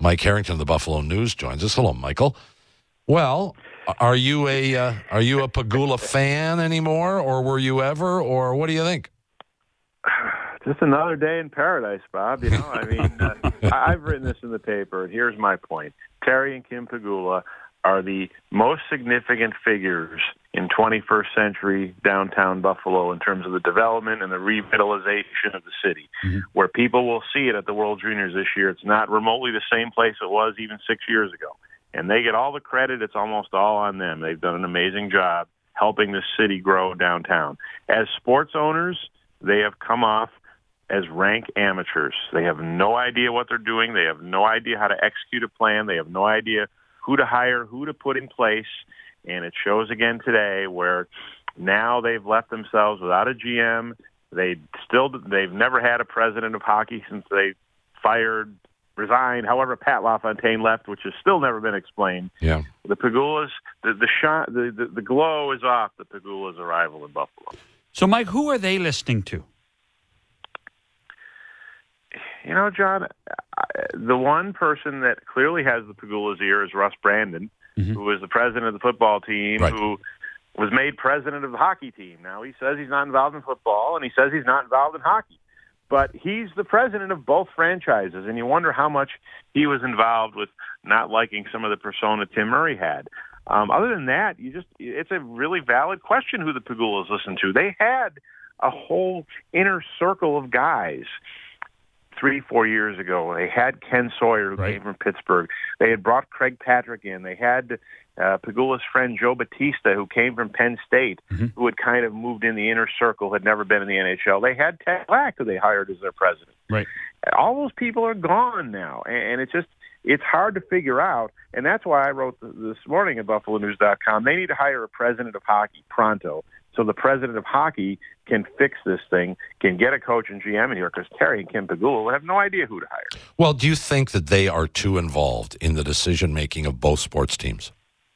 Mike Harrington of the Buffalo News joins us. Hello, Michael. Well, are you a Pegula fan anymore, or were you ever, or what do you think? Just another day in paradise, Bob. I mean, I've written this in the paper, and here's my point. Terry and Kim Pegula are the most significant figures in 21st century downtown Buffalo in terms of the development and the revitalization of the city, where people will see it at the World Juniors this year. It's not remotely the same place it was even 6 years ago. And they get all the credit. It's almost all on them. They've done an amazing job helping the city grow downtown. As sports owners, they have come off as rank amateurs. They have no idea what they're doing. They have no idea how to execute a plan. They have no idea who to hire, who to put in place. And it shows again today where now they've left themselves without a GM. They've never had a president of hockey since they resigned. However, Pat LaFontaine left, which has still never been explained. Yeah. The Pegulas, the glow is off the Pegulas' arrival in Buffalo. So, Mike, who are they listening to? John, the one person that clearly has the Pegulas' ear is Russ Brandon, who is the president of the football team, who was made president of the hockey team. Now, he says he's not involved in football, and he says he's not involved in hockey. But he's the president of both franchises, and you wonder how much he was involved with not liking some of the persona Tim Murray had. Other than that, it's a really valid question who the Pegulas listen to. They had a whole inner circle of guys 3-4 years ago. They had Ken Sawyer, who came from Pittsburgh. They had brought Craig Patrick in. They had Pegula's friend Joe Batista, who came from Penn State, who had kind of moved in the inner circle, had never been in the NHL. They had Ted Black, who they hired as their president. Right. All those people are gone now, and it's hard to figure out, and that's why I wrote this morning at BuffaloNews.com. They need to hire a president of hockey pronto, so the president of hockey can fix this thing, can get a coach and GM in here, because Terry and Kim Pegula will have no idea who to hire. Well, do you think that they are too involved in the decision-making of both sports teams?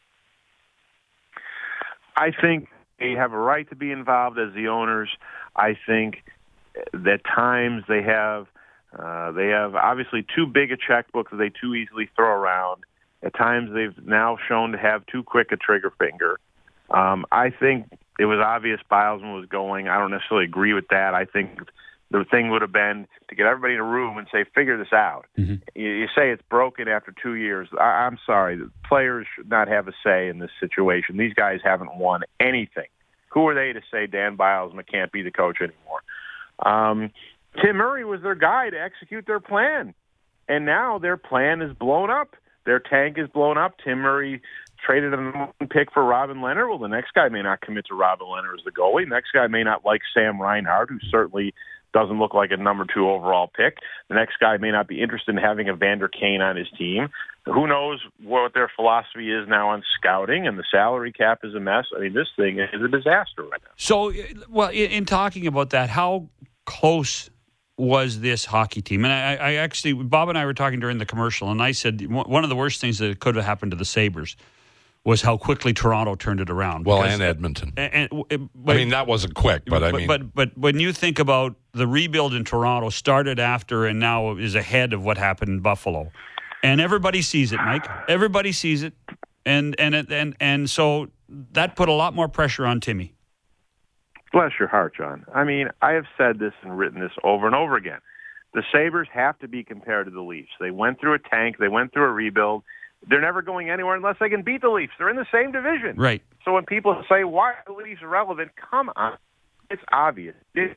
I think they have a right to be involved as the owners. I think that times they have obviously too big a checkbook that they too easily throw around. At times they've now shown to have too quick a trigger finger. I think it was obvious Bilesman was going. I don't necessarily agree with that. I think the thing would have been to get everybody in a room and say, figure this out. You say it's broken after 2 years. I'm sorry. The players should not have a say in this situation. These guys haven't won anything. Who are they to say Dan Bilesman can't be the coach anymore? Tim Murray was their guy to execute their plan, and now their plan is blown up. Their tank is blown up. Tim Murray traded a number one pick for Robin Leonard. Well, the next guy may not commit to Robin Leonard as the goalie. The next guy may not like Sam Reinhart, who certainly doesn't look like a number 2 overall pick. The next guy may not be interested in having Evander Kane on his team. Who knows what their philosophy is now on scouting, and the salary cap is a mess. I mean, this thing is a disaster right now. So, well, in talking about that, how close was this hockey team? And I actually, Bob and I were talking during the commercial, and I said one of the worst things that could have happened to the Sabres was how quickly Toronto turned it around. Well, and Edmonton. But that wasn't quick, but when you think about the rebuild in Toronto started after and now is ahead of what happened in Buffalo, and everybody sees it, Mike. Everybody sees it, and so that put a lot more pressure on Timmy. Bless your heart, John. I mean, I have said this and written this over and over again. The Sabres have to be compared to the Leafs. They went through a tank. They went through a rebuild. They're never going anywhere unless they can beat the Leafs. They're in the same division. Right. So when people say, why are the Leafs irrelevant? Come on. It's obvious.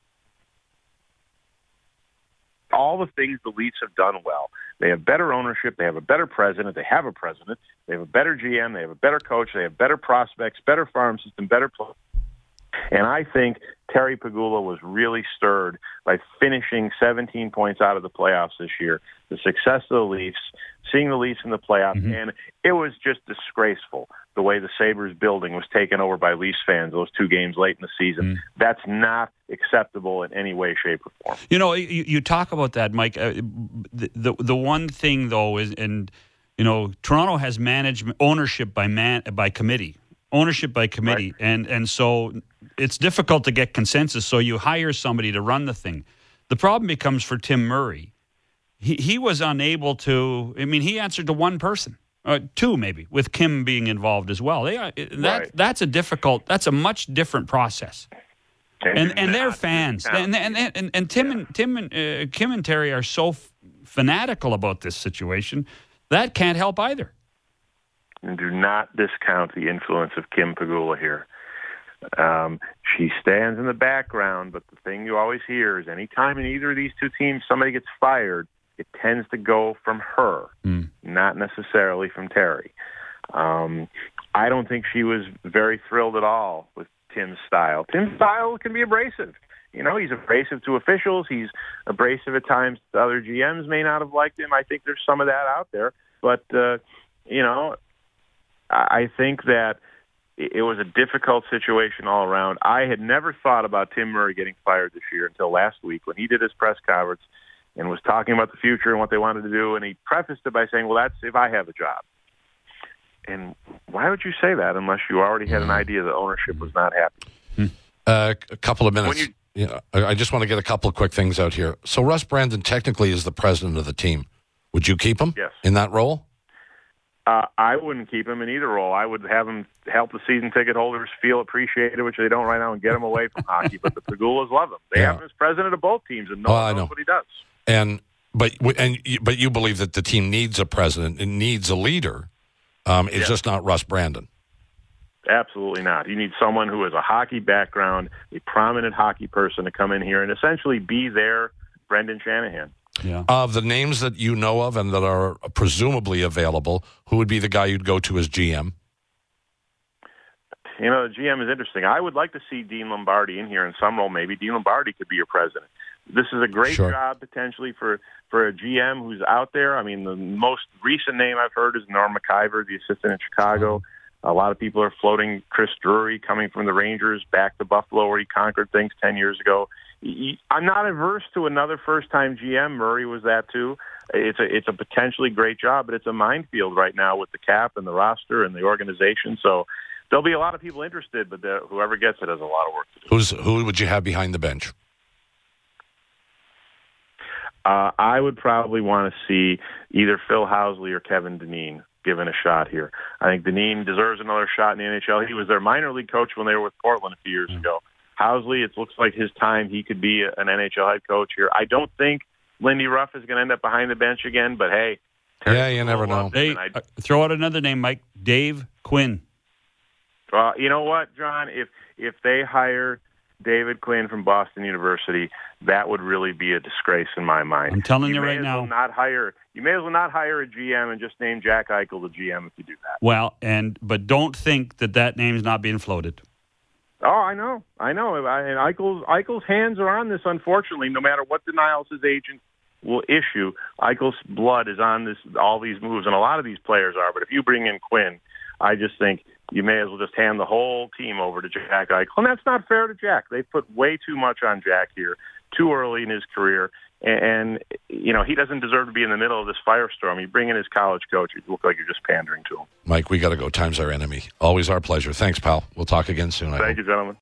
All the things the Leafs have done well. They have better ownership. They have a better president. They have a president. They have a better GM. They have a better coach. They have better prospects, better farm system, better play. And I think Terry Pegula was really stirred by finishing 17 points out of the playoffs this year, the success of the Leafs, seeing the Leafs in the playoffs, and it was just disgraceful the way the Sabres building was taken over by Leafs fans those 2 games late in the season. That's not acceptable in any way, shape, or form. You know, you talk about that, Mike. The one thing, though, is, and, you know, Toronto has management ownership by committee. Ownership by committee, right. and so it's difficult to get consensus, so you hire somebody to run the thing. The problem becomes for Tim Murray, he was unable to. I mean, he answered to one person, two maybe, with Kim being involved as well. That's a much different process. And they're fans, and Kim and Terry are so fanatical about this situation that can't help either. And do not discount the influence of Kim Pegula here. She stands in the background, but the thing you always hear is anytime in either of these two teams somebody gets fired, it tends to go from her, not necessarily from Terry. I don't think she was very thrilled at all with Tim's style. Tim's style can be abrasive. You know, he's abrasive to officials. He's abrasive at times to other GMs may not have liked him. I think there's some of that out there. But, you know, I think that it was a difficult situation all around. I had never thought about Tim Murray getting fired this year until last week when he did his press conference and was talking about the future and what they wanted to do. And he prefaced it by saying, well, that's if I have a job. And why would you say that unless you already had an idea that ownership was not happy? A couple of minutes. I just want to get a couple of quick things out here. So Russ Brandon technically is the president of the team. Would you keep him in that role? I wouldn't keep him in either role. I would have him help the season ticket holders feel appreciated, which they don't right now, and get him away from hockey. But the Pegulas love him. They have him as president of both teams, and no one knows what he does. But you believe that the team needs a president, it needs a leader. It's just not Russ Brandon. Absolutely not. You need someone who has a hockey background, a prominent hockey person to come in here and essentially be their Brendan Shanahan. Yeah. Of the names that you know of and that are presumably available, who would be the guy you'd go to as GM? You know, the GM is interesting. I would like to see Dean Lombardi in here in some role. Maybe Dean Lombardi could be your president. This is a great job potentially for a GM who's out there. I mean, the most recent name I've heard is Norm McIver, the assistant in Chicago. A lot of people are floating Chris Drury coming from the Rangers back to Buffalo where he conquered things 10 years ago. I'm not averse to another first-time GM. Murray was that too. It's a potentially great job, but it's a minefield right now with the cap and the roster and the organization. So there'll be a lot of people interested, but whoever gets it has a lot of work to do. Who would you have behind the bench? I would probably want to see either Phil Housley or Kevin Dineen given a shot here. I think Dineen deserves another shot in the NHL. He was their minor league coach when they were with Portland a few years ago. Housley, it looks like his time. He could be an NHL head coach here. I don't think Lindy Ruff is going to end up behind the bench again, but hey. You never know. Hey, throw out another name, Mike. Dave Quinn. You know what, John? If they hire David Quinn from Boston University, that would really be a disgrace in my mind. I'm telling you right now. You may as well not hire a GM and just name Jack Eichel the GM if you do that. Well, but don't think that name's not being floated. Oh, I know. And Eichel's hands are on this, unfortunately, no matter what denials his agent will issue. Eichel's blood is on all these moves, and a lot of these players are. But if you bring in Quinn, I just think you may as well just hand the whole team over to Jack Eichel. And that's not fair to Jack. They put way too much on Jack here, too early in his career. And you know, he doesn't deserve to be in the middle of this firestorm. You bring in his college coach, you look like you're just pandering to him. Mike, we got to go. Time's our enemy. Always our pleasure. Thanks, pal. We'll talk again soon. Thank you, gentlemen.